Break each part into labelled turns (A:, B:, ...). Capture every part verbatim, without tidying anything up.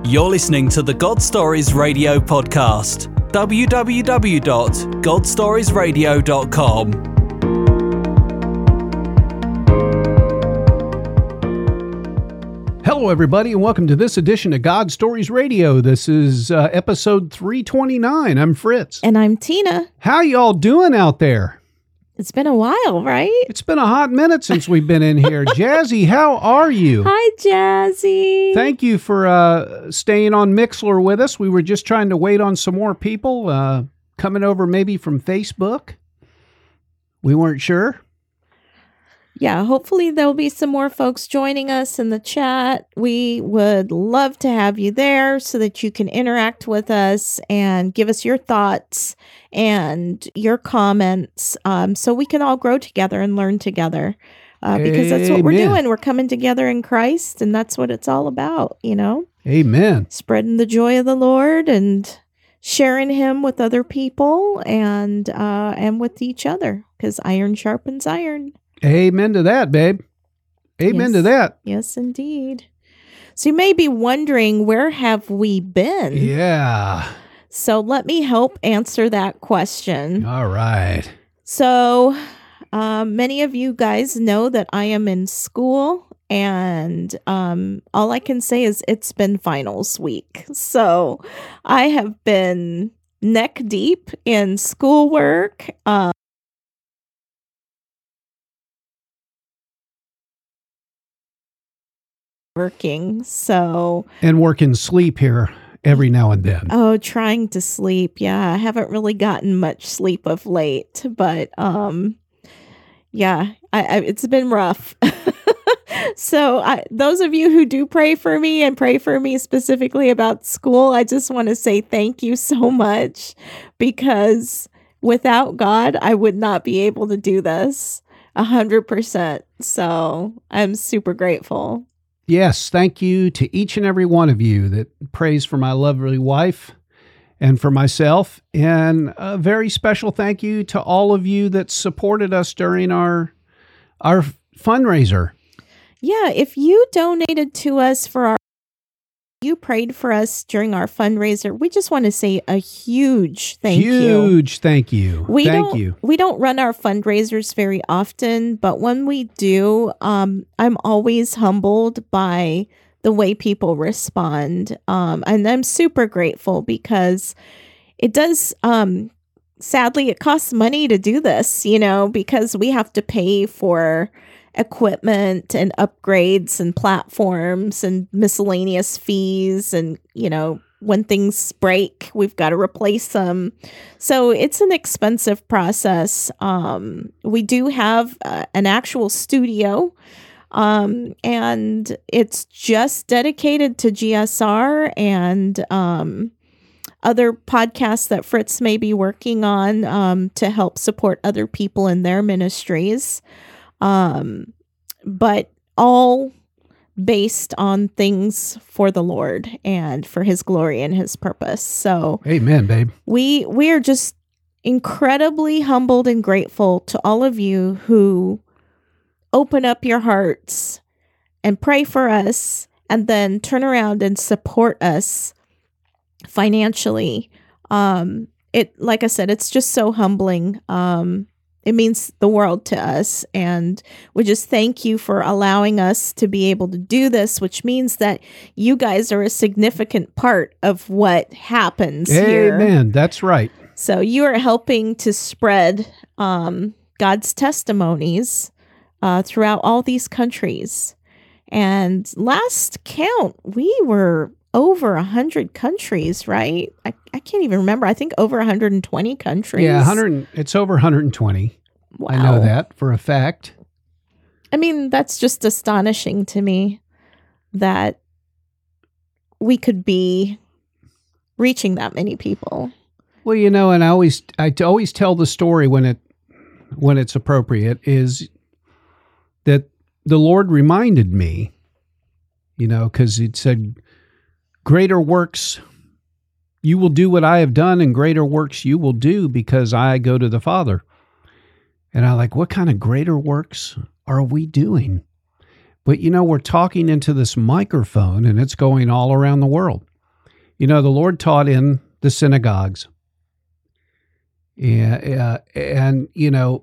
A: You're listening to the God Stories Radio podcast. w w w dot god stories radio dot com.
B: Hello, everybody, and welcome to this edition of God Stories Radio. This is uh, episode three twenty-nine. I'm Fritz.
C: And I'm Tina.
B: How y'all doing out there?
C: It's been a while, right?
B: It's been a hot minute since we've been in here. Jazzy, how are you?
C: Hi, Jazzy.
B: Thank you for uh, staying on Mixlr with us. We were just trying to wait on some more people uh, coming over maybe from Facebook. We weren't sure.
C: Yeah, hopefully there'll be some more folks joining us in the chat. We would love to have you there so that you can interact with us and give us your thoughts and your comments um, so we can all grow together and learn together. Uh, because that's what we're
B: Amen.
C: doing. We're coming together in Christ, and that's what it's all about, you know?
B: Amen.
C: Spreading the joy of the Lord and sharing him with other people and uh, and with each other, because iron sharpens iron.
B: Amen to that, babe. Amen
C: Yes.
B: to that.
C: Yes, indeed. So you may be wondering, where have we been?
B: Yeah.
C: So let me help answer that question.
B: All right.
C: So um, many of you guys know that I am in school, and um, all I can say is it's been finals week. So I have been neck deep in schoolwork. Um, working. So,
B: And working sleep here every now and then.
C: oh, trying to sleep. Yeah, I haven't really gotten much sleep of late, but um, yeah, I, I, it's been rough. So, I, those of you who do pray for me and pray for me specifically about school, I just want to say thank you so much, because without God, I would not be able to do this a hundred percent. So, I'm super grateful.
B: Yes, thank you to each and every one of you that prays for my lovely wife and for myself. And a very special thank you to all of you that supported us during our our fundraiser.
C: Yeah, if you donated to us for our, you prayed for us during our fundraiser, we just want to say a huge thank you.
B: Huge thank you.
C: We
B: thank
C: don't,
B: you.
C: We don't run our fundraisers very often, but when we do, um, I'm always humbled by the way people respond. Um, and I'm super grateful, because it does, um, sadly, it costs money to do this, you know, because we have to pay for equipment and upgrades and platforms and miscellaneous fees, and you know, when things break, we've got to replace them. So it's an expensive process. Um, we do have uh, an actual studio, um, and it's just dedicated to G S R and um, other podcasts that Fritz may be working on um, to help support other people in their ministries. Um, but all based on things for the Lord and for his glory and his purpose. So
B: Amen, babe.
C: we, we are just incredibly humbled and grateful to all of you who open up your hearts and pray for us, and then turn around and support us financially. Um, it, like I said, it's just so humbling. Um, It means the world to us, and we just thank you for allowing us to be able to do this, which means that you guys are a significant part of what happens here.
B: Amen. That's right.
C: So you are helping to spread um, God's testimonies uh, throughout all these countries. And last count, we were over one hundred countries, right? I, I can't even remember. I think over one hundred twenty countries.
B: Yeah, one hundred. It's over one hundred twenty.
C: Wow.
B: I know that for a fact.
C: I mean, that's just astonishing to me that we could be reaching that many people.
B: Well, you know, and I always I t- always tell the story when it when it's appropriate, is that the Lord reminded me, you know, because it said, greater works you will do what I have done, and greater works you will do, because I go to the Father. And I like, what kind of greater works are we doing? But, you know, we're talking into this microphone, and it's going all around the world. You know, the Lord taught in the synagogues. Yeah, uh, and, you know,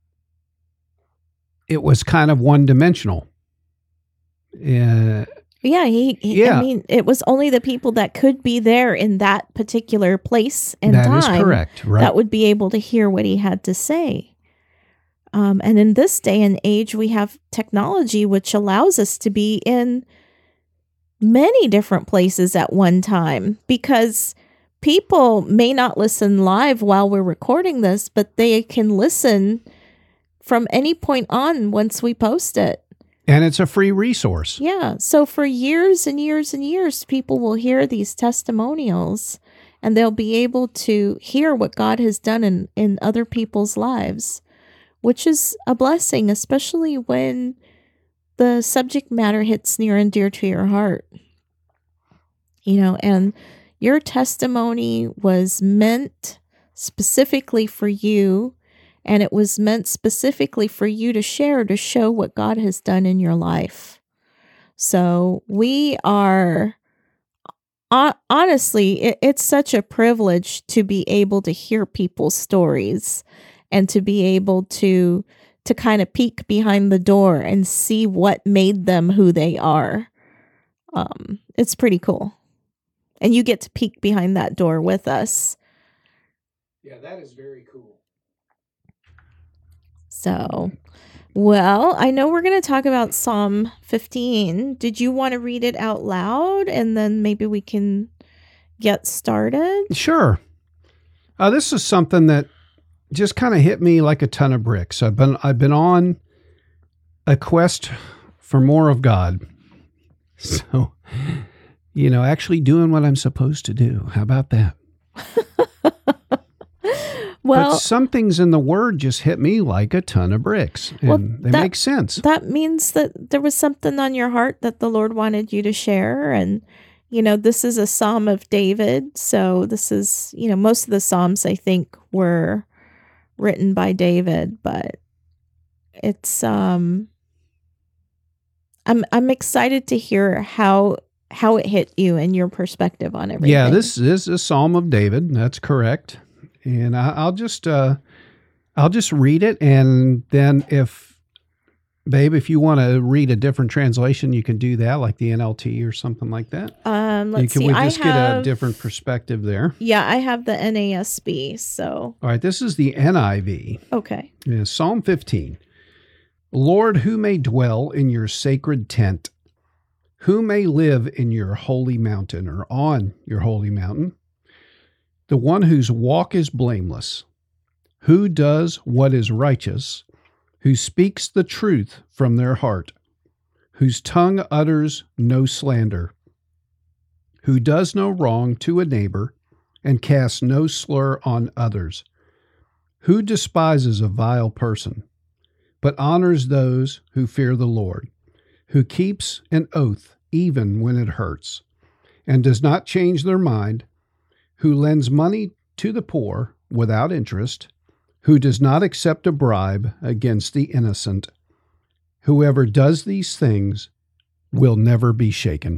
B: it was kind of one-dimensional. Uh,
C: yeah, he, he,
B: yeah.
C: I mean, it was only the people that could be there in that particular place and
B: that
C: time
B: is correct, right?
C: that would be able to hear what he had to say. Um, and in this day and age, we have technology which allows us to be in many different places at one time, because people may not listen live while we're recording this, but they can listen from any point on once we post it.
B: And it's a free resource.
C: Yeah. So for years and years and years, people will hear these testimonials and they'll be able to hear what God has done in, in other people's lives, which is a blessing, especially when the subject matter hits near and dear to your heart. You know, and your testimony was meant specifically for you, and it was meant specifically for you to share, to show what God has done in your life. So we are, honestly, it, it's such a privilege to be able to hear people's stories and to be able to to kind of peek behind the door and see what made them who they are. Um, it's pretty cool. And you get to peek behind that door with us.
B: Yeah, that is very cool.
C: So, well, I know we're going to talk about Psalm fifteen. Did you want to read it out loud and then maybe we can get started?
B: Sure. Uh, this is something that just kind of hit me like a ton of bricks. I've been I've been on a quest for more of God. So, you know, actually doing what I'm supposed to do. How about that?
C: Well,
B: but some things in the Word just hit me like a ton of bricks, and
C: well,
B: they
C: that,
B: make sense.
C: That means that there was something on your heart that the Lord wanted you to share. And, you know, this is a Psalm of David. So this is, you know, most of the Psalms, I think, were written by David, but it's, um, I'm, I'm excited to hear how, how it hit you and your perspective on everything.
B: Yeah, this is a Psalm of David. That's correct. And I, I'll just, uh, I'll just read it. And then if, babe, if you want to read a different translation, you can do that, like the N L T or something like that.
C: Um, let's
B: you can,
C: see.
B: We just
C: I
B: get
C: have,
B: a different perspective there.
C: Yeah, I have the N A S B. So,
B: all right, this is the N I V.
C: Okay.
B: Yeah, Psalm fifteen. Lord, who may dwell in your sacred tent? Who may live in your holy mountain, or on your holy mountain? The one whose walk is blameless, who does what is righteous, who speaks the truth from their heart, whose tongue utters no slander, who does no wrong to a neighbor and casts no slur on others, who despises a vile person, but honors those who fear the Lord, who keeps an oath even when it hurts, and does not change their mind, who lends money to the poor without interest, who does not accept a bribe against the innocent. Whoever does these things will never be shaken.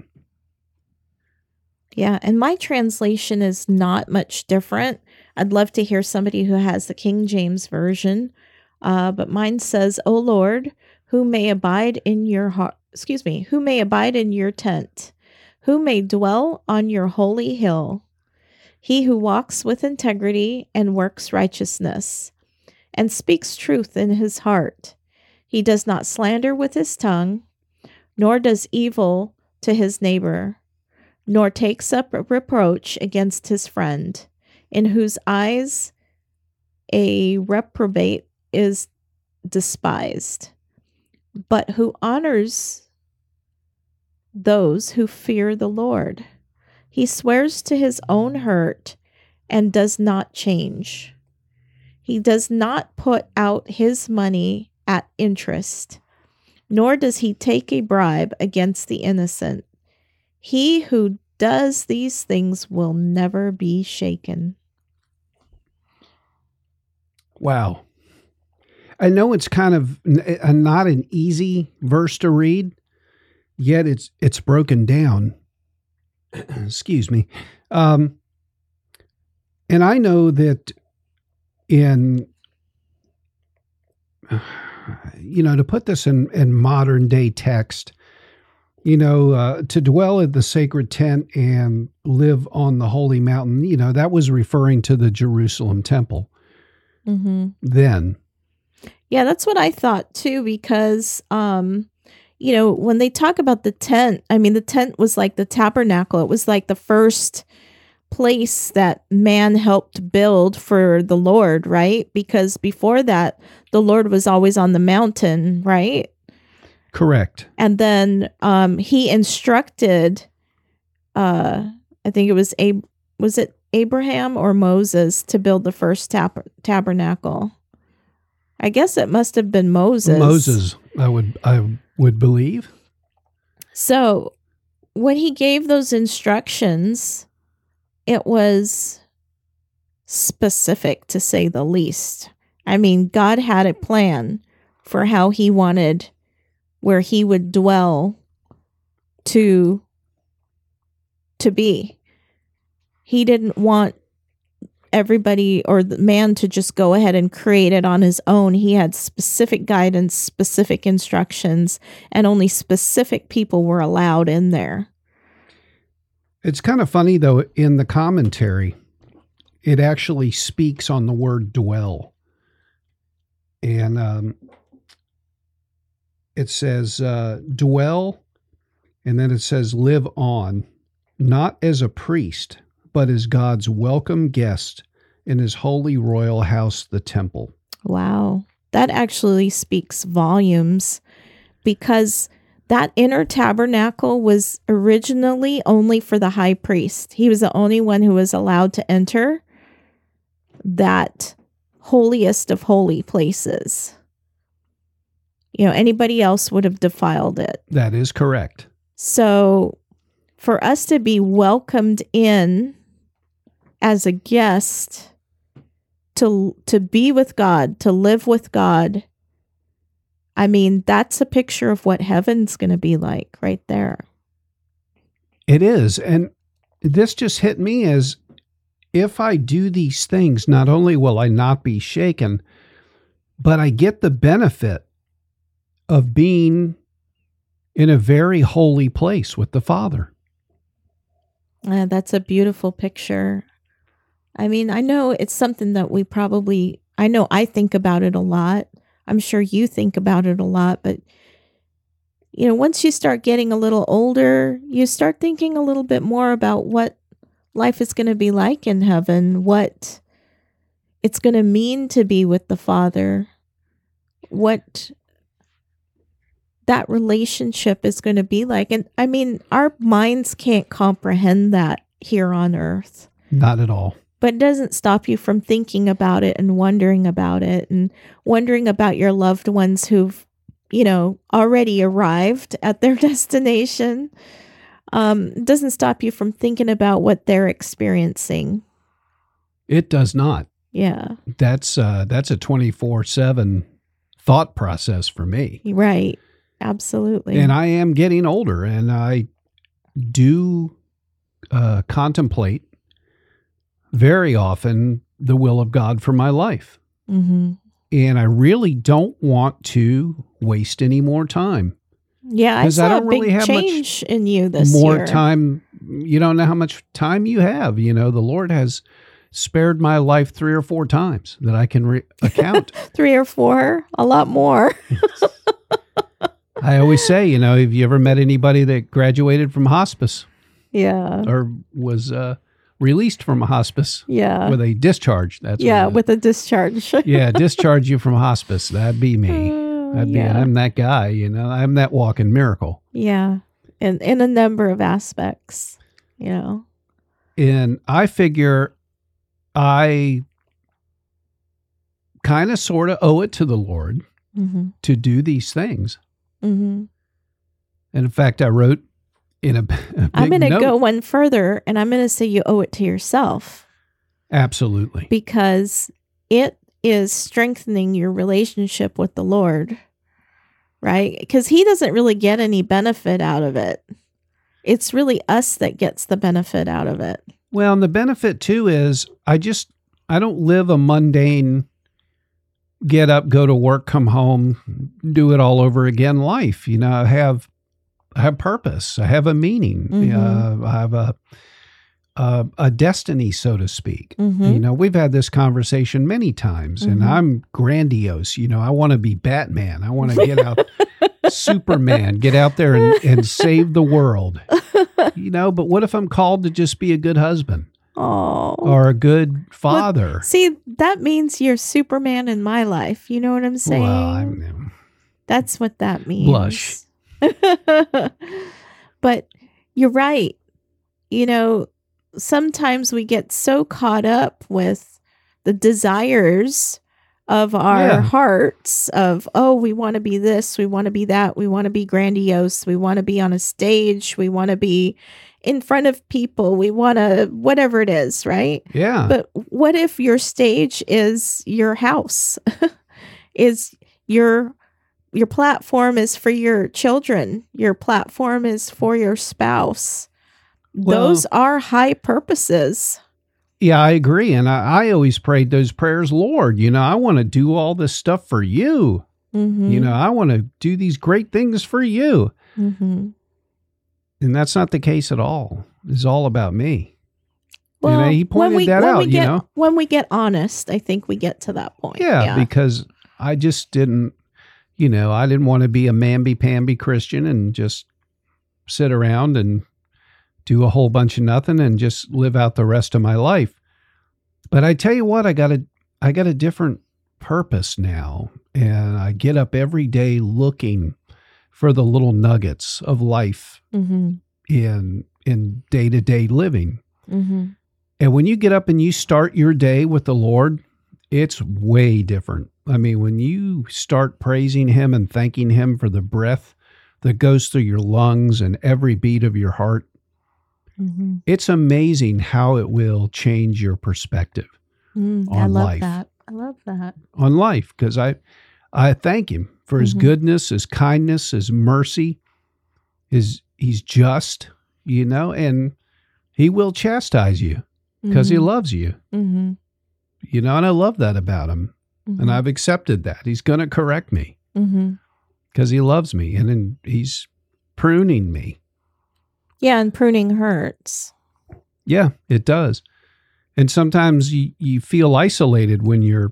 C: Yeah, and my translation is not much different. I'd love to hear somebody who has the King James Version, uh, but mine says, "O Lord, who may abide in your heart, excuse me, who may abide in your tent, who may dwell on your holy hill, he who walks with integrity and works righteousness, and speaks truth in his heart. He does not slander with his tongue, nor does evil to his neighbor, nor takes up a reproach against his friend, in whose eyes a reprobate is despised, but who honors those who fear the Lord. He swears to his own hurt and does not change. He does not put out his money at interest, nor does he take a bribe against the innocent. He who does these things will never be shaken."
B: Wow. I know it's kind of n- not an easy verse to read, yet it's it's broken down excuse me. Um, and I know that in, you know, to put this in, in modern day text, you know, uh, to dwell in the sacred tent and live on the holy mountain, you know, that was referring to the Jerusalem temple.
C: Mm-hmm.
B: Then.
C: Yeah, that's what I thought too, because, um, you know, when they talk about the tent, I mean, the tent was like the tabernacle. It was like the first place that man helped build for the Lord, right? Because before that, the Lord was always on the mountain, right?
B: Correct.
C: And then um, he instructed, uh, I think it was Ab- was it Abraham or Moses to build the first tab- tabernacle. I guess it must have been Moses.
B: Moses, I would I would believe.
C: So when he gave those instructions, it was specific, to say the least. I mean, God had a plan for how he wanted where he would dwell to to be. He didn't want everybody or the man to just go ahead and create it on his own. He had specific guidance, specific instructions, and only specific people were allowed in there.
B: It's kind of funny, though, in the commentary, it actually speaks on the word dwell. And um, it says uh, dwell, and then it says live on, not as a priest, but as God's welcome guest in his holy royal house, the temple.
C: Wow. That actually speaks volumes, because that inner tabernacle was originally only for the high priest. He was the only one who was allowed to enter that holiest of holy places. You know, anybody else would have defiled it.
B: That is correct.
C: So for us to be welcomed in as a guest, to to be with God, to live with God, I mean, that's a picture of what heaven's going to be like right there.
B: It is. And this just hit me as, if I do these things, not only will I not be shaken, but I get the benefit of being in a very holy place with the Father.
C: Uh, that's a beautiful picture. I mean, I know it's something that we probably, I know I think about it a lot. I'm sure you think about it a lot, but you know, once you start getting a little older, you start thinking a little bit more about what life is going to be like in heaven, what it's going to mean to be with the Father, what that relationship is going to be like. And I mean, our minds can't comprehend that here on earth.
B: Not at all.
C: But it doesn't stop you from thinking about it and wondering about it and wondering about your loved ones who've, you know, already arrived at their destination. Um, it doesn't stop you from thinking about what they're experiencing.
B: It does not.
C: Yeah.
B: That's uh, that's a twenty-four seven thought process for me.
C: Right. Absolutely.
B: And I am getting older, and I do uh, contemplate very often the will of God for my life.
C: Mm-hmm.
B: And I really don't want to waste any more time.
C: Yeah, I saw
B: I don't
C: a
B: really
C: big
B: have
C: change in you this
B: more
C: year.
B: time. You don't know how much time you have. You know, the Lord has spared my life three or four times that I can re- account.
C: Three or four, a lot more.
B: I always say, you know, have you ever met anybody that graduated from hospice?
C: Yeah.
B: Or was uh, released from a hospice?
C: Yeah.
B: With a discharge. That's
C: yeah,
B: what
C: with a discharge.
B: yeah, discharge you from hospice. That'd be me.
C: Uh,
B: That'd be,
C: yeah.
B: I'm that guy, you know. I'm that walking miracle.
C: Yeah. In in a number of aspects, you know.
B: And I figure I kind of sort of owe it to the Lord
C: Mm-hmm.
B: to do these things.
C: Mm-hmm.
B: And in fact, I wrote in a, a big
C: I'm going to
B: note.
C: go one further, and I'm going to say you owe it to yourself,
B: Absolutely.
C: because it is strengthening your relationship with the Lord, right? Because he doesn't really get any benefit out of it. it's really us that gets the benefit out of it.
B: Well, and the benefit too is I just, I don't live a mundane get up, go to work, come home, do it all over again life. You know, I have, I have purpose. I have a meaning.
C: Mm-hmm.
B: Uh, I have a, a, a destiny, so to speak.
C: Mm-hmm.
B: You know, we've had this conversation many times,
C: Mm-hmm.
B: and I'm grandiose. You know, I want to be Batman. I want to get out, Superman, get out there and, and save the world. You know, but what if I'm called to just be a good husband?
C: Oh.
B: Or a good father?
C: See, that means you're Superman in my life. You know what I'm saying?
B: Well, I'm,
C: That's what that means.
B: Blush.
C: But you're right. You know, sometimes we get so caught up with the desires of our
B: Yeah.
C: hearts of, oh, we want to be this, we want to be that, we want to be grandiose, we want to be on a stage, we want to be in front of people, we want to, whatever it is, right?
B: yeah.
C: But what if your stage is your house? is your your platform is for your children. Your platform is for your spouse.
B: Well-
C: Those are high purposes.
B: Yeah, I agree. And I, I always prayed those prayers, Lord, you know, I want to do all this stuff for you.
C: Mm-hmm.
B: You know, I want to do these great things for you.
C: Mm-hmm.
B: And that's not the case at all. It's all about me.
C: Well,
B: know, he
C: when
B: pointed
C: we,
B: that
C: when
B: out,
C: we
B: you
C: get,
B: know?
C: when we get honest, I think we get to that point.
B: Yeah,
C: Yeah.
B: because I just didn't, you know, I didn't want to be a mamby-pamby Christian and just sit around and do a whole bunch of nothing and just live out the rest of my life. But I tell you what, I got a, I got a different purpose now. And I get up every day looking for the little nuggets of life
C: Mm-hmm.
B: in, in day-to-day living.
C: Mm-hmm.
B: And when you get up and you start your day with the Lord, it's way different. I mean, when you start praising him and thanking him for the breath that goes through your lungs and every beat of your heart,
C: Mm-hmm.
B: it's amazing how it will change your perspective
C: Mm, I
B: on
C: love
B: life.
C: that. I love that.
B: on life. Because I, I thank him for his
C: Mhm.
B: goodness, his kindness, his mercy, his, he's just, you know, and he will chastise you because he
C: Mhm.
B: loves you,
C: Mm-hmm.
B: you know, and I love that about him.
C: Mm-hmm.
B: And I've accepted that. He's going to correct me
C: Mm-hmm.
B: because he loves me and then he's pruning me.
C: Yeah, and pruning hurts.
B: Yeah, it does. And sometimes you, you feel isolated when you're,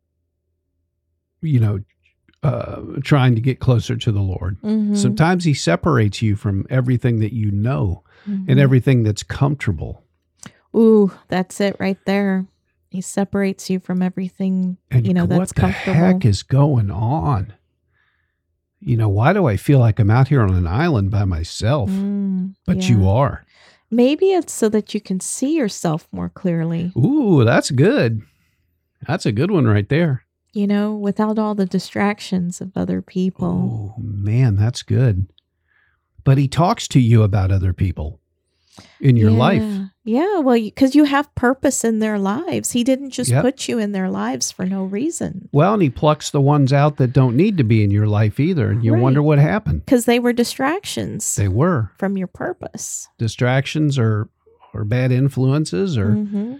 B: you know, uh, trying to get closer to the Lord.
C: Mm-hmm.
B: Sometimes he separates you from everything that you know
C: Mhm.
B: and everything that's comfortable.
C: Ooh, that's it right there. He separates you from everything,
B: And
C: you know,
B: what
C: that's
B: the
C: comfortable.
B: heck is going on? You know, why do I feel like I'm out here on an island by myself?
C: Mm,
B: But
C: yeah.
B: you are.
C: Maybe it's so that you can see yourself more clearly,
B: Ooh, that's good. That's a good one right there.
C: you know, without all the distractions of other people.
B: Oh, man, that's good. But he talks to you about other people in your
C: yeah.
B: life.
C: Yeah, well, because you have purpose in their lives. He didn't just
B: Yep.
C: put you in their lives for no reason.
B: Well, and he plucks the ones out that don't need to be in your life either. And you
C: Right.
B: wonder what happened.
C: Because they were distractions
B: They were.
C: from your purpose.
B: Distractions or, or bad influences or
C: Mm-hmm.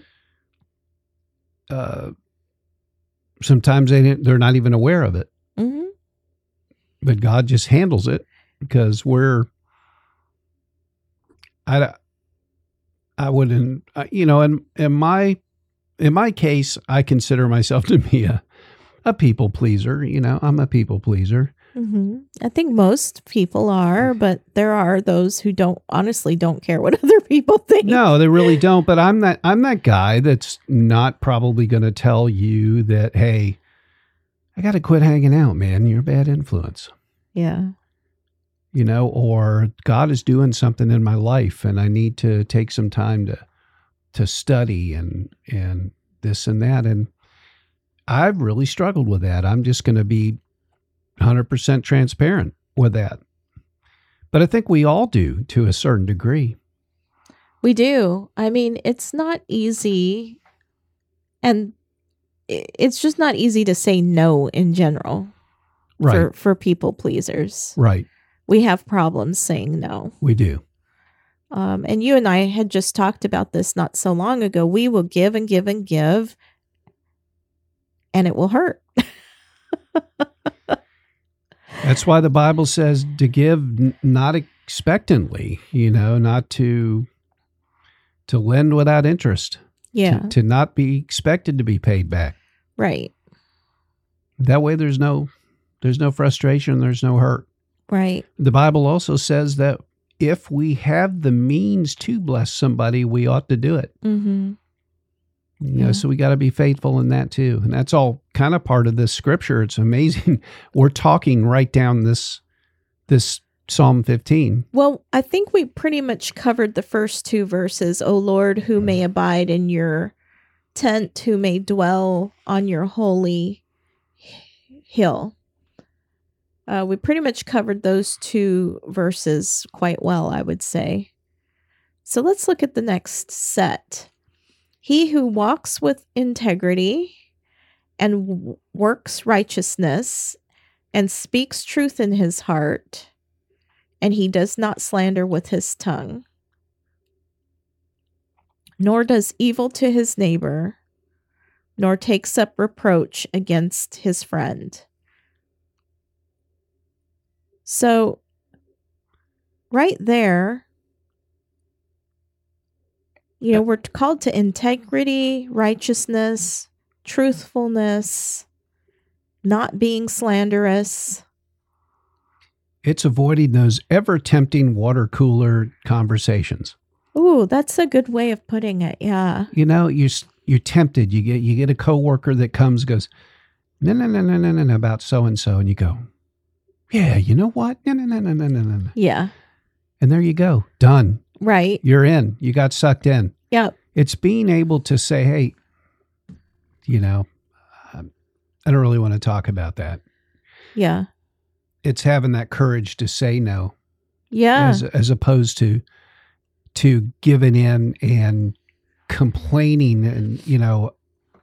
B: uh, sometimes they didn't, they're not even aware of it.
C: Mm-hmm.
B: But God just handles it because we're, I, I wouldn't, uh, you know, in, in my, in my case, I consider myself to be a, a people pleaser. You know, I'm a people pleaser.
C: Mm-hmm. I think most people are, but there are those who don't, honestly don't care what other people think.
B: No, they really don't. But I'm that, I'm that guy that's not probably going to tell you that, hey, I got to quit hanging out, man. You're a bad influence.
C: Yeah.
B: You know, or God is doing something in my life and I need to take some time to to study and and this and that. And I've really struggled with that. I'm just going to be one hundred percent transparent with that. But I think we all do to a certain degree.
C: We do. I mean, it's not easy. And i- it's just not easy to say no in general
B: Right.
C: for, for people pleasers.
B: Right.
C: We have problems saying no.
B: We do.
C: Um, and you and I had just talked about this not so long ago. We will give and give and give, and it will hurt.
B: That's why the Bible says to give n- not expectantly, you know, not to to lend without interest.
C: Yeah.
B: To, to not be expected to be paid back.
C: Right.
B: That way there's no there's no frustration, there's no hurt.
C: Right.
B: The Bible also says that if we have the means to bless somebody, we ought to do it.
C: Mm-hmm.
B: You
C: Yeah.
B: know, so we got to be faithful in that too. And that's all kind of part of this scripture. It's amazing. We're talking right down this this Psalm fifteen.
C: Well, I think we pretty much covered the first two verses. O Lord, who may abide in your tent, who may dwell on your holy hill. Uh, we pretty much covered those two verses quite well, I would say. So let's look at the next set. He who walks with integrity and w- works righteousness and speaks truth in his heart, and he does not slander with his tongue, nor does evil to his neighbor, nor takes up reproach against his friend. So, right there, you know, we're called to integrity, righteousness, truthfulness, not being slanderous.
B: It's avoiding those ever tempting water cooler conversations.
C: Ooh, that's a good way of putting it. Yeah.
B: You know, you s- you're tempted. You get you get a coworker that comes goes, no no no no no no no, about so and so, and you go, yeah, you know what? No no no no no no no.
C: Yeah.
B: And there you go, done.
C: Right.
B: You're in. You got sucked in.
C: Yep.
B: It's being able to say, hey, you know, um, I don't really want to talk about that.
C: Yeah.
B: It's having that courage to say no,
C: Yeah.
B: as as opposed to to giving in and complaining and, you know,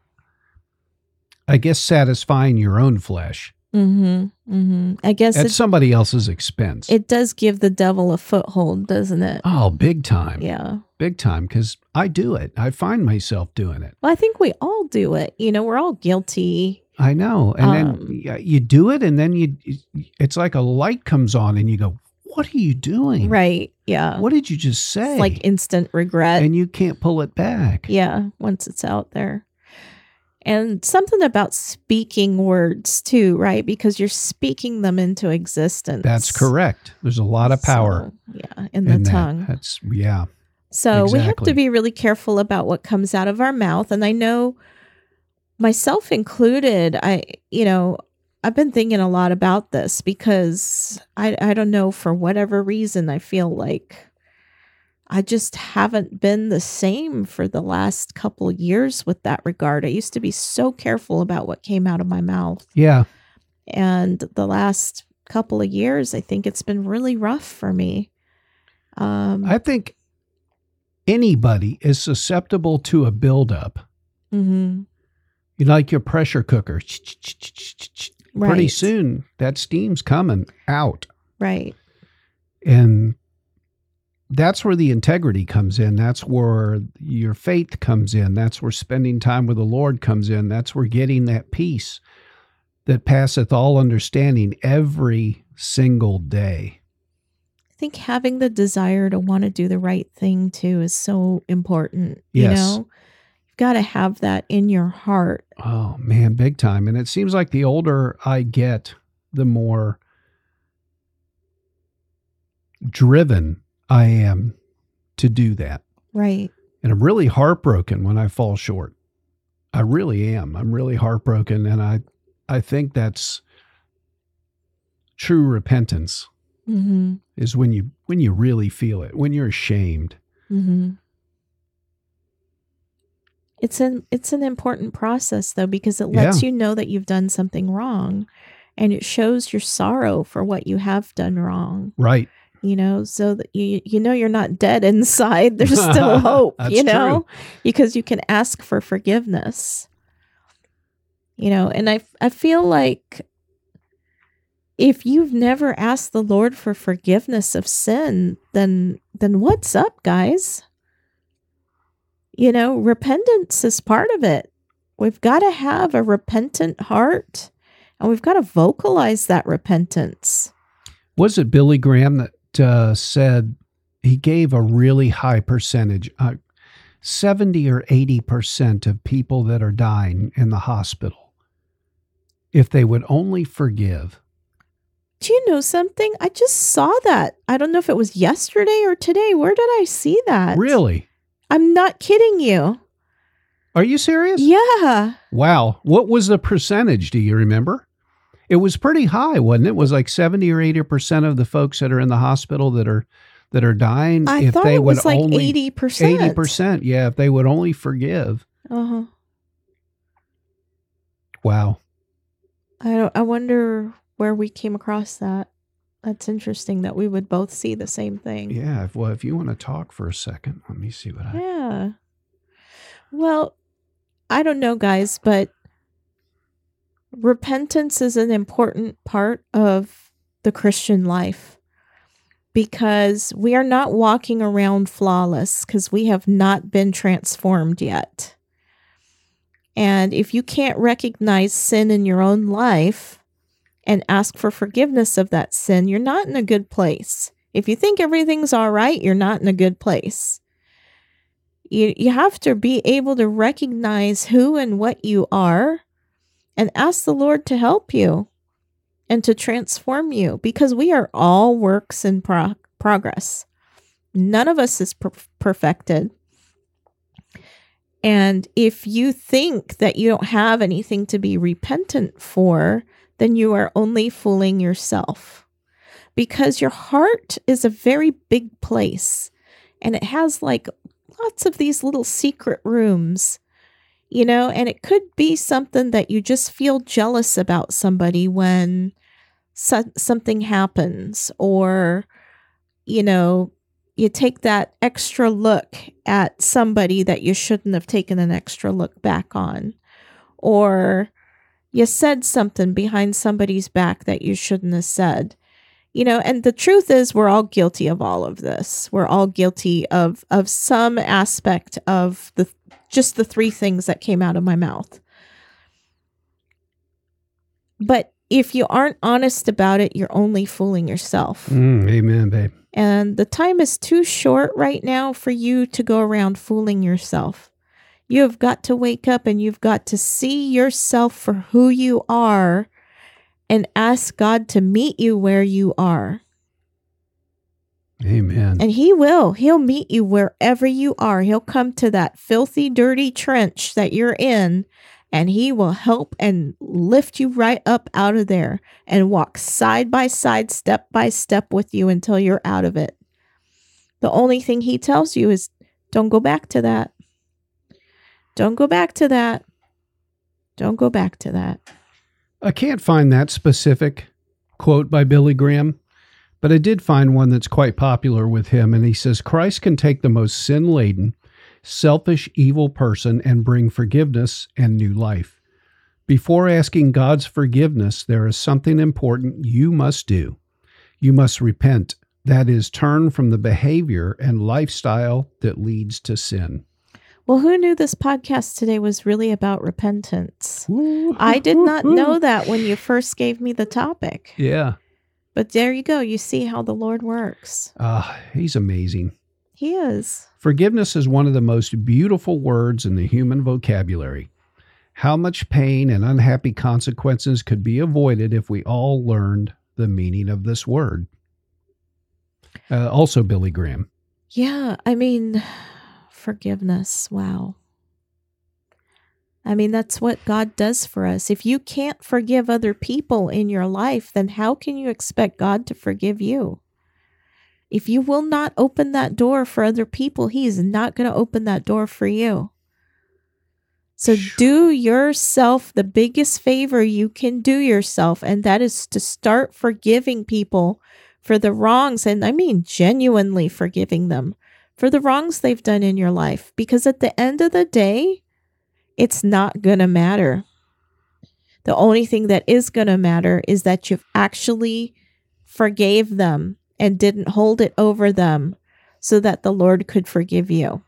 B: I guess satisfying your own flesh
C: Mm-hmm. Mm-hmm. I guess
B: at
C: it,
B: somebody else's expense.
C: it does give the devil a foothold, doesn't it?
B: Oh, big time.
C: Yeah.
B: Big time, because I do it. I find myself doing it.
C: Well, I think we all do it. You know, we're all guilty.
B: I know. And
C: Um,
B: then y- you do it, and then you, it's like a light comes on, and you go, what are you doing?
C: Right. Yeah.
B: What did you just say?
C: It's like instant regret.
B: and you can't pull it back.
C: Yeah, once it's out there. And something about speaking words too, right? Because you're speaking them into existence.
B: That's correct. There's a lot of power
C: So, yeah, in the
B: in that.
C: tongue.
B: That's, yeah.
C: So we have
B: exactly.
C: to be really careful about what comes out of our mouth. And I know myself included, I, you know, I've been thinking a lot about this because I, I don't know, for whatever reason, I feel like I just haven't been the same for the last couple of years with that regard. I used to be so careful about what came out of my mouth.
B: Yeah.
C: And the last couple of years, I think it's been really rough for me. Um,
B: I think anybody is susceptible to a buildup.
C: mhm,
B: You know, like your pressure cooker.
C: right,
B: Pretty soon, that steam's coming out.
C: right.
B: And that's where the integrity comes in. That's where your faith comes in. That's where spending time with the Lord comes in. That's where getting that peace that passeth all understanding every single day.
C: I think having the desire to want to do the right thing too is so important.
B: Yes.
C: You know, you've got to have that in your heart.
B: Oh, man, big time. And it seems like the older I get, the more driven I am to do that.
C: Right.
B: And I'm really heartbroken when I fall short. I really am. I'm really heartbroken. And I, I think that's true repentance
C: Mm-hmm.
B: is when you, when you really feel it, when you're ashamed.
C: Mm-hmm. It's an it's an important process though, because it lets you know that you've done something wrong, and it shows your sorrow for what you have done wrong.
B: Right.
C: You know, so that you you know you're not dead inside. There's still hope.
B: That's
C: you know,
B: true.
C: because you can ask for forgiveness. You know, and I I feel like if you've never asked the Lord for forgiveness of sin, then then what's up, guys? You know, repentance is part of it. We've got to have a repentant heart, and we've got to vocalize that repentance.
B: Was it Billy Graham that uh, said he gave a really high percentage, uh, seventy or eighty percent of people that are dying in the hospital, if they would only forgive?
C: Do you know something? I just saw that. I don't know if it was yesterday or today. Where did I see that?
B: Really?
C: I'm not kidding you.
B: Are you serious?
C: Yeah.
B: Wow. What was the percentage? Do you remember? It was pretty high, wasn't it? It was like seventy or eighty percent of the folks that are in the hospital that are that are dying.
C: I
B: if
C: thought
B: they
C: it was
B: would
C: like
B: only,
C: eighty percent.
B: eighty percent. Yeah. If they would only forgive.
C: Uh-huh.
B: Wow.
C: I don't, I wonder where we came across that. That's interesting that we would both see the same thing.
B: Yeah. If, well, if you want to talk for a second, let me see what I...
C: Yeah. Well, I don't know, guys, but repentance is an important part of the Christian life, because we are not walking around flawless because we have not been transformed yet. And if you can't recognize sin in your own life and ask for forgiveness of that sin, you're not in a good place. If you think everything's all right, you're not in a good place. You, you have to be able to recognize who and what you are and ask the Lord to help you and to transform you, because we are all works in pro- progress. None of us is per- perfected. And if you think that you don't have anything to be repentant for, then you are only fooling yourself, because your heart is a very big place and it has like lots of these little secret rooms, you know, and it could be something that you just feel jealous about somebody when so- something happens, or, you know, you take that extra look at somebody that you shouldn't have taken an extra look back on, or you said something behind somebody's back that you shouldn't have said. You know, and the truth is we're all guilty of all of this. We're all guilty of of some aspect of the just the three things that came out of my mouth. But if you aren't honest about it, you're only fooling yourself.
B: Mm, amen, babe.
C: And the time is too short right now for you to go around fooling yourself. You have got to wake up and you've got to see yourself for who you are and ask God to meet you where you are.
B: Amen.
C: And he will. He'll meet you wherever you are. He'll come to that filthy, dirty trench that you're in, and he will help and lift you right up out of there and walk side by side, step by step with you until you're out of it. The only thing he tells you is don't go back to that. Don't go back to that. Don't go back to that.
B: I can't find that specific quote by Billy Graham, but I did find one that's quite popular with him. And he says, Christ can take the most sin-laden, selfish, evil person and bring forgiveness and new life. Before asking God's forgiveness, there is something important you must do. You must repent. That is, turn from the behavior and lifestyle that leads to sin.
C: Well, who knew this podcast today was really about repentance? I did not know that when you first gave me the topic.
B: Yeah.
C: But there you go. You see how the Lord works.
B: Ah, uh, he's amazing.
C: He is.
B: Forgiveness is one of the most beautiful words in the human vocabulary. How much pain and unhappy consequences could be avoided if we all learned the meaning of this word? Uh, also, Billy Graham.
C: Yeah, I mean... forgiveness. Wow. I mean, that's what God does for us. If you can't forgive other people in your life, then how can you expect God to forgive you? If you will not open that door for other people, he is not going to open that door for you. So do yourself the biggest favor you can do yourself, and that is to start forgiving people for the wrongs, and I mean genuinely forgiving them for the wrongs they've done in your life. Because at the end of the day, it's not going to matter. The only thing that is going to matter is that you've actually forgave them and didn't hold it over them so that the Lord could forgive you.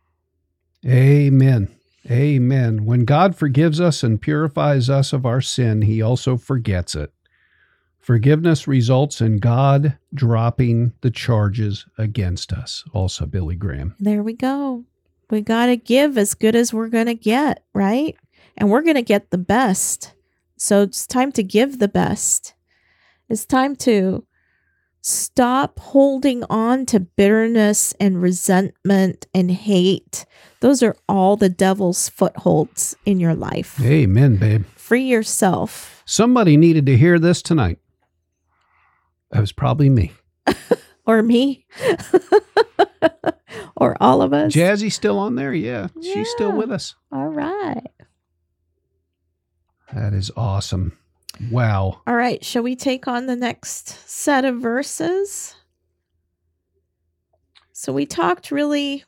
B: Amen. Amen. When God forgives us and purifies us of our sin, he also forgets it. Forgiveness results in God dropping the charges against us. Also, Billy Graham.
C: There we go. We got to give as good as we're going to get, right? And we're going to get the best. So it's time to give the best. It's time to stop holding on to bitterness and resentment and hate. Those are all the devil's footholds in your life.
B: Amen, babe.
C: Free yourself.
B: Somebody needed to hear this tonight. That was probably me.
C: Or me. Or all of us.
B: Jazzy's still on there? Yeah,
C: Yeah.
B: she's still with us.
C: All right.
B: That is awesome. Wow.
C: All right. Shall we take on the next set of verses? So we talked really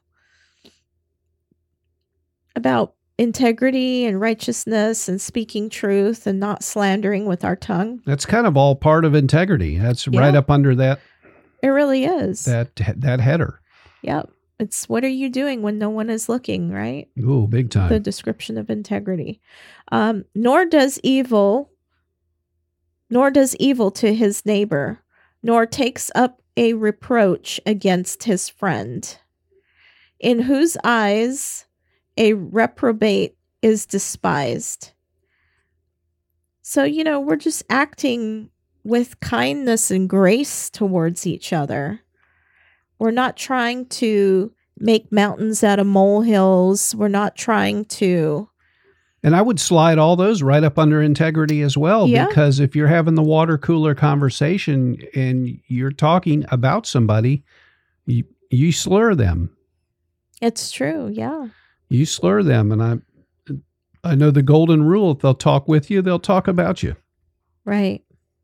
C: about integrity and righteousness and speaking truth and not slandering with our tongue.
B: That's kind of all part of integrity. That's
C: Yeah.
B: right up under that
C: It really is.
B: that that header.
C: Yep. It's what are you doing when no one is looking, right?
B: Ooh, big time.
C: The description of integrity. Um, nor does evil, nor does evil to his neighbor, nor takes up a reproach against his friend, in whose eyes a reprobate is despised. So, you know, we're just acting with kindness and grace towards each other. We're not trying to make mountains out of molehills. We're not trying to.
B: And I would slide all those right up under integrity as well,
C: Yeah.
B: because if you're having the water cooler conversation and you're talking about somebody, you, you slur them.
C: It's true, yeah.
B: You slur them. And I, I know the golden rule, if they'll talk with you, they'll talk about you.
C: Right.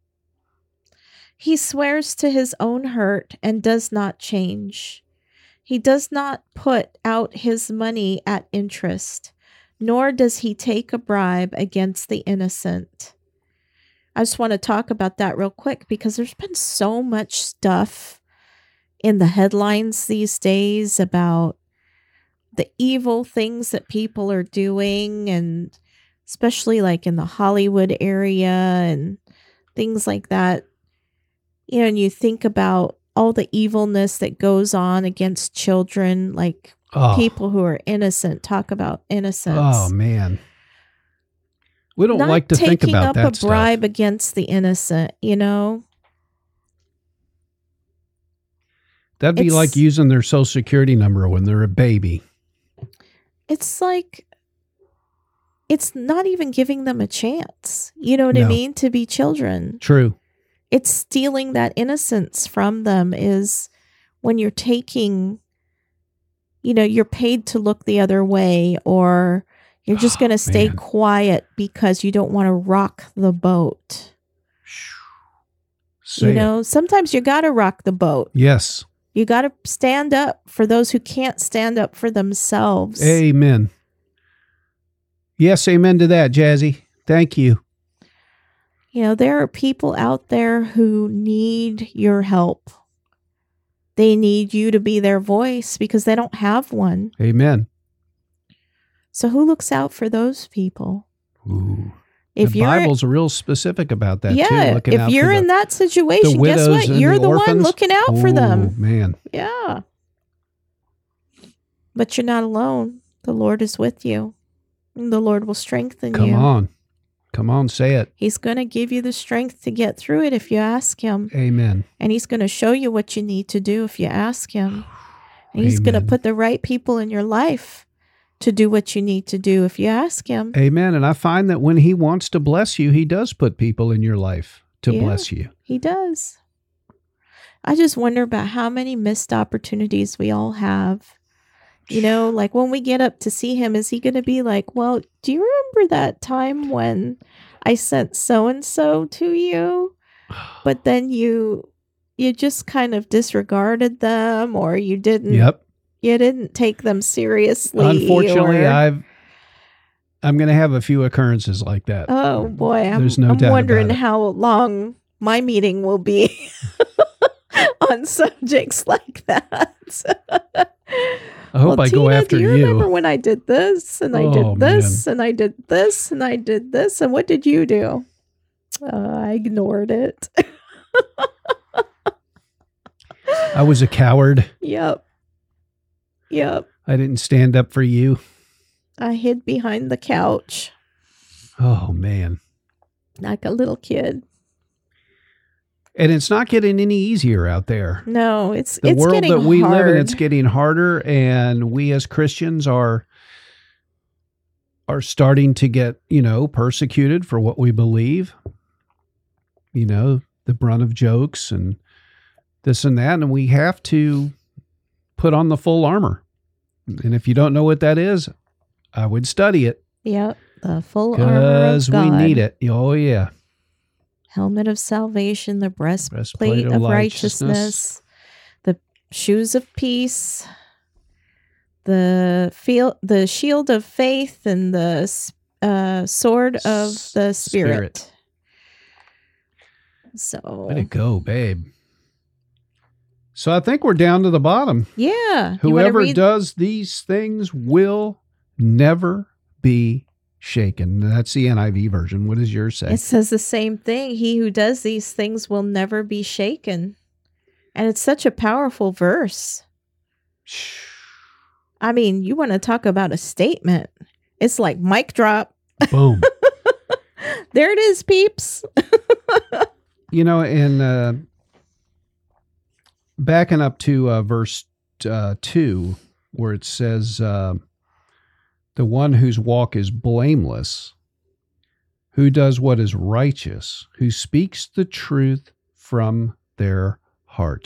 C: He swears to his own hurt and does not change. He does not put out his money at interest, nor does he take a bribe against the innocent. I just want to talk about that real quick because there's been so much stuff in the headlines these days about the evil things that people are doing, and especially like in the Hollywood area and things like that. You know, and you think about all the evilness that goes on against children, like
B: Oh,
C: people who are innocent. Talk about innocence.
B: oh man. We don't
C: Not
B: like to think
C: taking
B: about
C: up
B: that
C: a bribe
B: stuff.
C: against the innocent, you know?
B: That'd be
C: It's-
B: like using their social security number when they're a baby.
C: It's like, it's not even giving them a chance, you know what I
B: No.
C: mean, to be children.
B: True.
C: It's stealing that innocence from them is when you're taking, you know, you're paid to look the other way, or you're just
B: Oh,
C: going to stay
B: man.
C: quiet because you don't want to rock the boat.
B: Say
C: you
B: it.
C: know, sometimes you got to rock the boat.
B: Yes.
C: You got to stand up for those who can't stand up for themselves.
B: Amen. Yes, amen to that, Jazzy. Thank you.
C: You know, there are people out there who need your help. They need you to be their voice because they don't have one.
B: Amen.
C: So who looks out for those people?
B: Ooh.
C: If
B: the
C: you're
B: Bible's real specific about that too.
C: yeah,
B: Looking
C: if
B: out
C: you're
B: for
C: in
B: the,
C: that situation,
B: the
C: guess
B: widows
C: what?
B: and
C: You're
B: the
C: the, one
B: orphans.
C: looking out for
B: Ooh,
C: them.
B: Man.
C: Yeah. But you're not alone. The Lord is with you. And the Lord will strengthen
B: Come
C: you.
B: on. Come on, say it.
C: He's going to give you the strength to get through it if you ask him.
B: Amen.
C: And he's going to show you what you need to do if you ask him. And he's going to
B: Amen.
C: put the right people in your life to do what you need to do if you ask him.
B: Amen. And I find that when he wants to bless you, he does put people in your life to
C: Yeah.
B: bless you.
C: He does. I just wonder about how many missed opportunities we all have. You know, like when we get up to see him, is he going to be like, well, do you remember that time when I sent so-and-so to you, but then you you just kind of disregarded them, or you didn't
B: Yep.
C: you didn't take them seriously?
B: Unfortunately,
C: or-
B: I've I'm going to have a few occurrences like that.
C: Oh boy, I'm,
B: There's no
C: I'm
B: doubt
C: wondering
B: about it.
C: how long my meeting will be on subjects like that.
B: I hope
C: well,
B: I
C: Tina,
B: go after
C: do you,
B: you.
C: remember when I did this and I
B: Oh,
C: did this and I did this and I did this and what did you do? Uh, I ignored it.
B: I was a coward.
C: Yep. Yep.
B: I didn't stand up for you.
C: I hid behind the couch
B: Oh, man.
C: like a little kid.
B: And it's not getting any easier out there.
C: No, it's
B: The
C: it's
B: world
C: getting
B: that we
C: hard.
B: live in, it's getting harder. And we as Christians are, are starting to get, you know, persecuted for what we believe. You know, the brunt of jokes and this and that. And we have to put on the full armor. And if you don't know what that is, I would study it.
C: Yep, the full armor of
B: Because we
C: God.
B: need it. Oh, yeah.
C: Helmet of salvation, the breastplate,
B: Breastplate of
C: of
B: righteousness.
C: righteousness, the shoes of peace, the field, the shield of faith, and the uh, sword of the spirit.
B: Spirit.
C: So,
B: Way to go, babe. So I think we're down to the bottom.
C: yeah, you wanna
B: Whoever
C: read-
B: does these things will never be shaken. That's the N I V version. What does yours say?
C: It says the same thing. He who does these things will never be shaken. And it's such a powerful verse. I mean, you want to talk about a statement. It's like mic drop.
B: Boom.
C: There it is, peeps.
B: You know, and uh, backing up to uh, verse uh, two, where it says, uh, the one whose walk is blameless, who does what is righteous, who speaks the truth from their heart.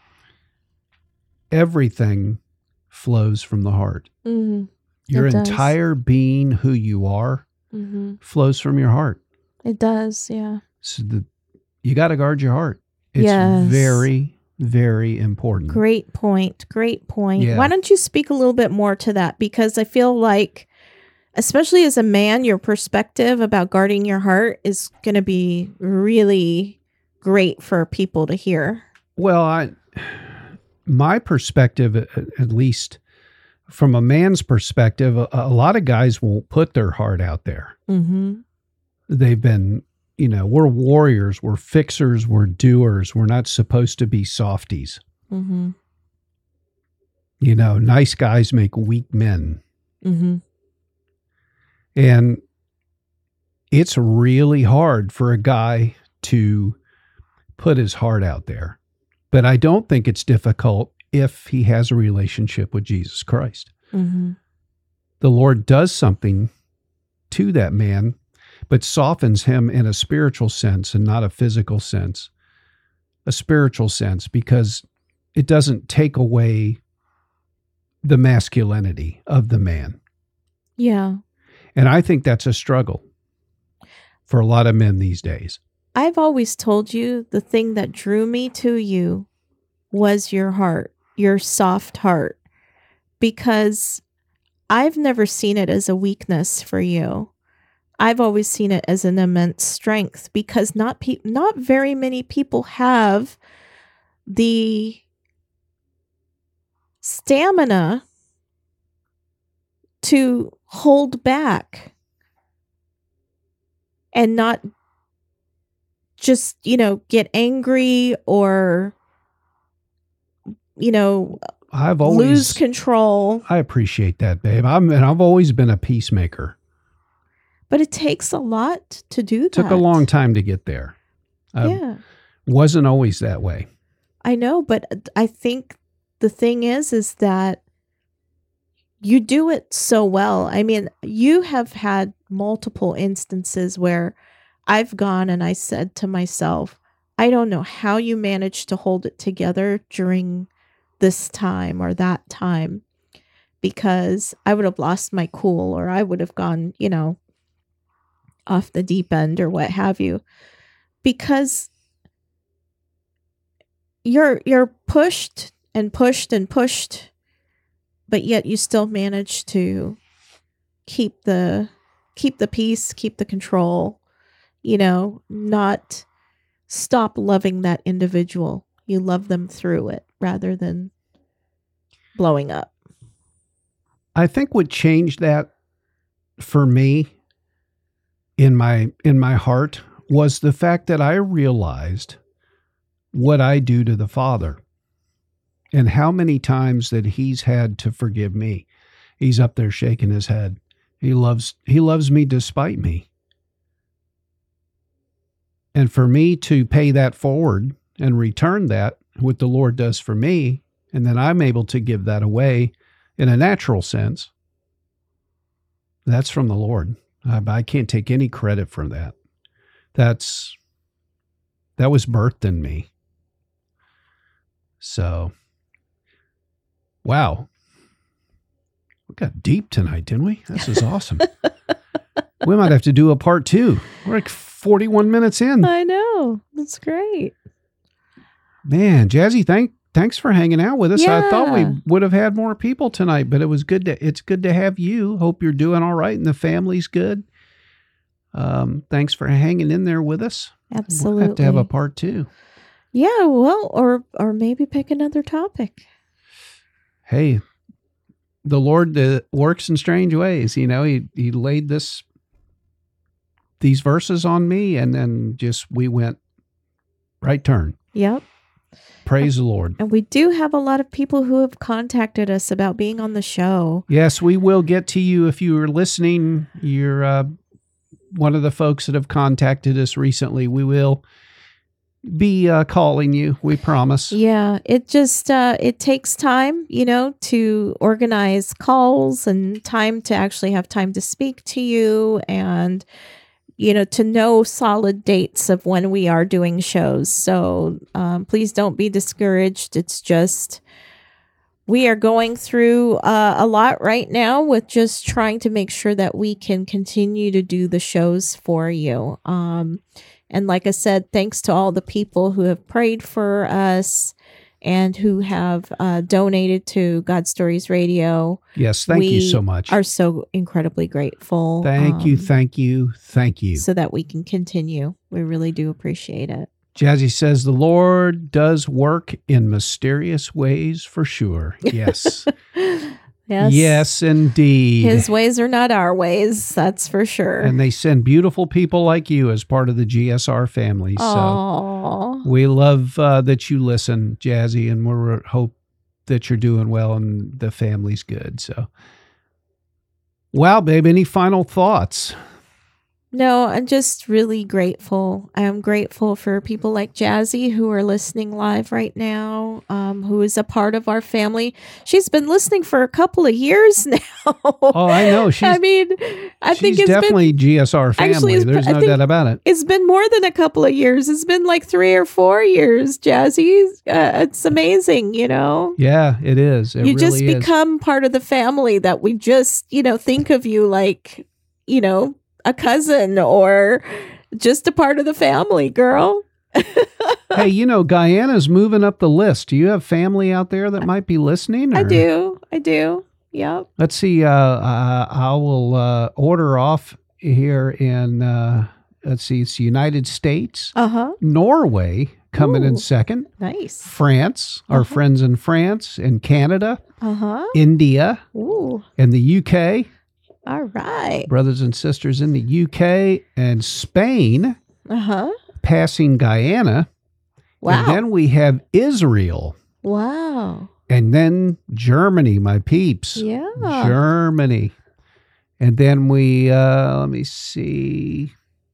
B: Everything flows from the heart.
C: Mm-hmm.
B: Your
C: It does.
B: entire being, who you are,
C: Mm-hmm.
B: flows from your heart.
C: It does, yeah.
B: So the, you got to guard your heart. It's
C: Yes.
B: very, very important.
C: Great point. Great point.
B: Yeah.
C: Why don't you speak a little bit more to that? Because I feel like, especially as a man, your perspective about guarding your heart is going to be really great for people to hear.
B: Well, I, my perspective, at, at least from a man's perspective, a, a lot of guys won't put their heart out there.
C: Mm-hmm.
B: They've been, you know, we're warriors, we're fixers, we're doers. We're not supposed to be softies.
C: Mm-hmm.
B: You know, nice guys make weak men.
C: Mm-hmm.
B: And it's really hard for a guy to put his heart out there. But I don't think it's difficult if he has a relationship with Jesus Christ.
C: Mm-hmm.
B: The Lord does something to that man, but softens him in a spiritual sense and not a physical sense. A spiritual sense, because it doesn't take away the masculinity of the man.
C: Yeah.
B: And I think that's a struggle for a lot of men these days.
C: I've always told you the thing that drew me to you was your heart, your soft heart, because I've never seen it as a weakness for you. I've always seen it as an immense strength, because not pe- not very many people have the stamina to hold back and not just, you know, get angry or, you know,
B: I've
C: lose
B: always,
C: control.
B: I appreciate that, babe. I'm, and I've always been a peacemaker.
C: But it takes a lot to do that.
B: Took a long time to get there. I
C: Yeah,
B: wasn't always that way.
C: I know. But I think the thing is, is that you do it so well. I mean, you have had multiple instances where I've gone and I said to myself, I don't know how you managed to hold it together during this time or that time, because I would have lost my cool, or I would have gone, you know, off the deep end or what have you, because you're you're pushed and pushed and pushed, but yet you still manage to keep the keep the peace, keep the control, you know, not stop loving that individual. You love them through it rather than blowing up.
B: I think what changed that for me in my in my heart was the fact that I realized what I do to the Father and how many times that he's had to forgive me. He's up there shaking his head. He loves he loves me despite me. And for me to pay that forward and return that, what the Lord does for me, and then I'm able to give that away in a natural sense, that's from the Lord. I, I can't take any credit for that. That's, that was birthed in me. So, wow. We got deep tonight, didn't we? This is awesome. We might have to do a part two. We're like forty-one minutes in.
C: I know. That's great.
B: Man, Jazzy, thank thanks for hanging out with us.
C: Yeah.
B: I thought we would have had more people tonight, but it was good to it's good to have you. Hope you're doing all right and the family's good. Um, thanks for hanging in there with us.
C: Absolutely.
B: We'll have to have a part two.
C: Yeah, well, or or maybe pick another topic.
B: Hey, the Lord uh, works in strange ways. You know, he he laid this these verses on me, and then just we went right turn.
C: Yep.
B: Praise the Lord.
C: And we do have a lot of people who have contacted us about being on the show.
B: Yes, we will get to you if you are listening. You're uh, one of the folks that have contacted us recently. We will be uh, calling you, we promise.
C: Yeah, it just uh, it takes time, you know, to organize calls and time to actually have time to speak to you and, you know, to know solid dates of when we are doing shows. So um, please don't be discouraged. It's just we are going through uh, a lot right now with just trying to make sure that we can continue to do the shows for you. Um, and like I said, thanks to all the people who have prayed for us and who have uh, donated to God Stories Radio.
B: Yes, thank
C: we
B: you so much.
C: Are so incredibly grateful.
B: Thank you,
C: um,
B: thank you, thank you.
C: So that we can continue. We really do appreciate it.
B: Jazzy says, the Lord does work in mysterious ways for sure. Yes.
C: Yes.
B: Yes, indeed.
C: His ways are not our ways, that's for sure.
B: And they send beautiful people like you as part of the G S R family.
C: Aww.
B: So we love uh, that you listen, Jazzy, and we hope that you're doing well and the family's good. So, wow, babe, any final thoughts?
C: No, I'm just really grateful. I'm grateful for people like Jazzy who are listening live right now, um, who is a part of our family. She's been listening for a couple of years now.
B: Oh, I know. She's,
C: I mean, I
B: she's
C: think it's
B: definitely
C: been,
B: G S R family.
C: Actually, it's-
B: There's
C: I
B: no
C: think
B: doubt about it.
C: It's been more than a couple of years. It's been like three or four years, Jazzy. Uh, it's amazing, you know?
B: Yeah, it is. It
C: you
B: really
C: just
B: is.
C: become part of the family that we just, you know, think of you like, you know, a cousin or just a part of the family, girl.
B: Hey, you know, Guyana's moving up the list. Do you have family out there that might be listening?
C: I
B: or-
C: do. I do. Yep.
B: Let's see. Uh, uh, I will uh, order off here in, uh, let's see, it's the United States,
C: Uh-huh.
B: Norway coming in
C: Ooh.
B: second,
C: Nice.
B: France, our
C: Uh-huh.
B: friends in France and Canada,
C: Uh-huh.
B: India,
C: Ooh.
B: and the U K,
C: All right.
B: brothers and sisters in the U K, and Spain
C: Uh-huh.
B: passing Guyana.
C: Wow.
B: And then we have Israel.
C: Wow.
B: And then Germany, my peeps.
C: Yeah.
B: Germany. And then we, uh, let me see,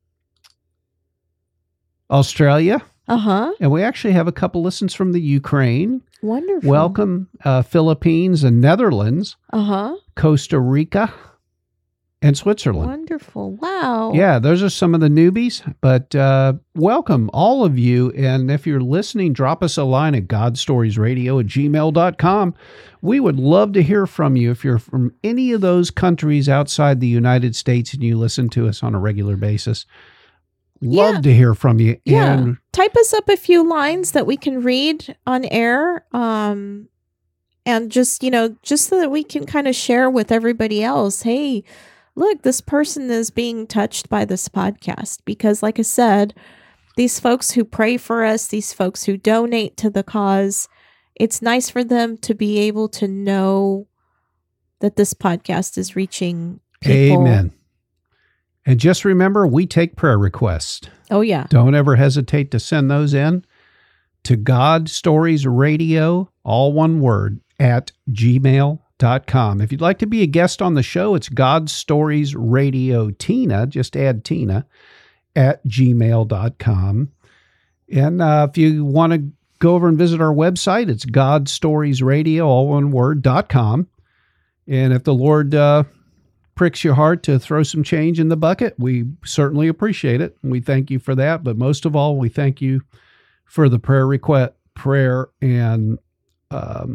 B: Australia.
C: Uh-huh.
B: And we actually have a couple listens from the Ukraine.
C: Wonderful.
B: Welcome, uh, Philippines and Netherlands,
C: Uh-huh.
B: Costa Rica, and Switzerland.
C: Wonderful. Wow.
B: Yeah, those are some of the newbies, but uh, welcome all of you. And if you're listening, drop us a line at godstoriesradio at gmail dot com. We would love to hear from you if you're from any of those countries outside the United States and you listen to us on a regular basis. Love
C: Yeah.
B: to hear from you.
C: Yeah.
B: And
C: Type us up a few lines that we can read on air. Um, and just, you know, just so that we can kind of share with everybody else. Hey, look, this person is being touched by this podcast. Because like I said, these folks who pray for us, these folks who donate to the cause, it's nice for them to be able to know that this podcast is reaching people.
B: Amen. And just remember, we take prayer requests.
C: Oh, yeah.
B: Don't ever hesitate to send those in to God Stories Radio, all one word, at gmail dot com. If you'd like to be a guest on the show, it's God Stories Radio Tina, just add Tina, at gmail dot com. And uh, if you want to go over and visit our website, it's God Stories Radio, all one word, dot com. And if the Lord uh, pricks your heart to throw some change in the bucket, we certainly appreciate it. We thank you for that. But most of all, we thank you for the prayer request, prayer, and um,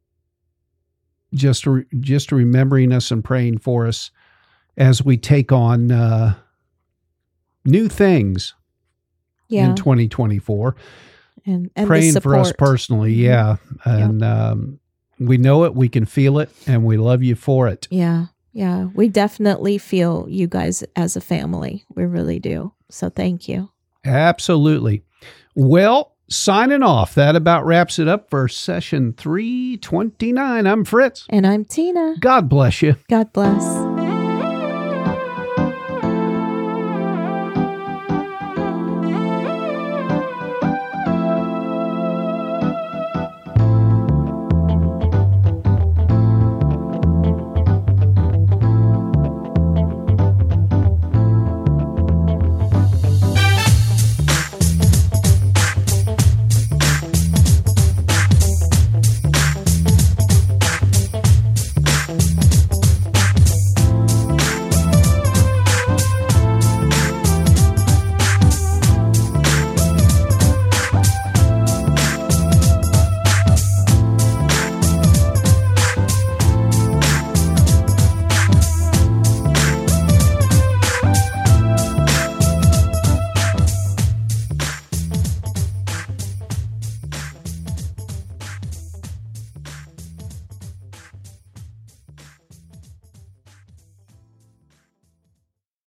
B: just re- just remembering us and praying for us as we take on uh, new things
C: Yeah.
B: in twenty twenty-four.
C: And, and the
B: Praying for us
C: support.
B: personally, yeah. And um, we know it, we can feel it, and we love you for it.
C: Yeah. Yeah. We definitely feel you guys as a family. We really do. So thank you.
B: Absolutely. Well, signing off. That about wraps it up for session three twenty-nine. I'm Fritz.
C: And I'm Tina.
B: God bless you.
C: God bless.